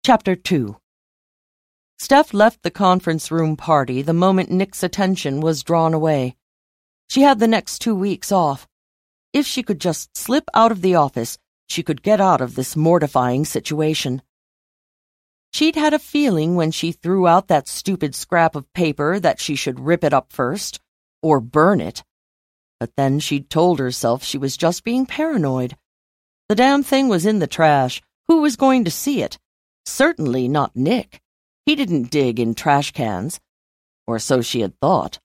Chapter 2. Steph left the conference room party the moment Nick's attention was drawn away. She had the next 2 weeks off. If she could just slip out of the office, she could get out of this mortifying situation. She'd had a feeling when she threw out that stupid scrap of paper that she should rip it up first, or burn it. But then she'd told herself she was just being paranoid. The damn thing was in the trash. Who was going to see it? Certainly not Nick. He didn't dig in trash cans. Or so she had thought.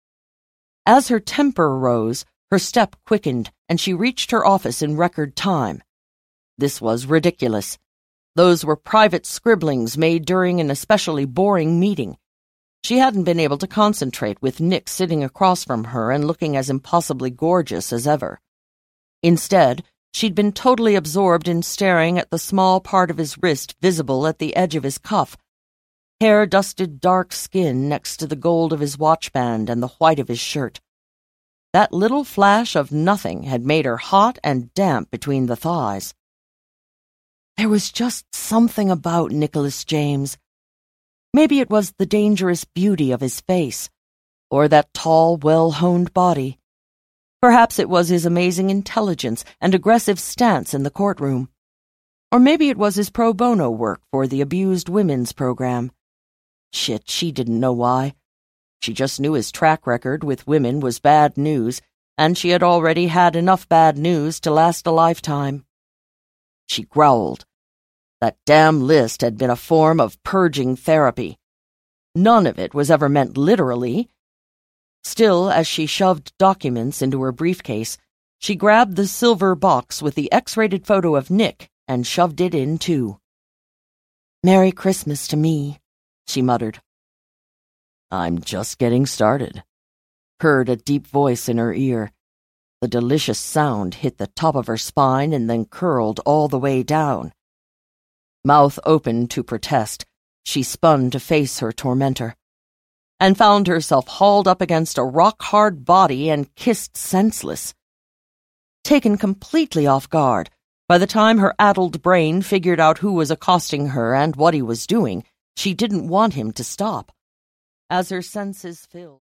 As her temper rose, her step quickened, and she reached her office in record time. This was ridiculous. Those were private scribblings made during an especially boring meeting. She hadn't been able to concentrate with Nick sitting across from her and looking as impossibly gorgeous as ever. Instead, she'd been totally absorbed in staring at the small part of his wrist visible at the edge of his cuff, hair-dusted dark skin next to the gold of his watchband and the white of his shirt. That little flash of nothing had made her hot and damp between the thighs. There was just something about Nicholas James. Maybe it was the dangerous beauty of his face, or that tall, well-honed body. Perhaps it was his amazing intelligence and aggressive stance in the courtroom. Or maybe it was his pro bono work for the Abused Women's Program. Shit, she didn't know why. She just knew his track record with women was bad news, and she had already had enough bad news to last a lifetime. She growled. That damn list had been a form of purging therapy. None of it was ever meant literally. Still, as she shoved documents into her briefcase, she grabbed the silver box with the X-rated photo of Nick and shoved it in, too. "Merry Christmas to me," she muttered. "I'm just getting started," heard a deep voice in her ear. The delicious sound hit the top of her spine and then curled all the way down. Mouth open to protest, she spun to face her tormentor, and found herself hauled up against a rock-hard body and kissed senseless. Taken completely off guard, by the time her addled brain figured out who was accosting her and what he was doing, she didn't want him to stop. As her senses filled...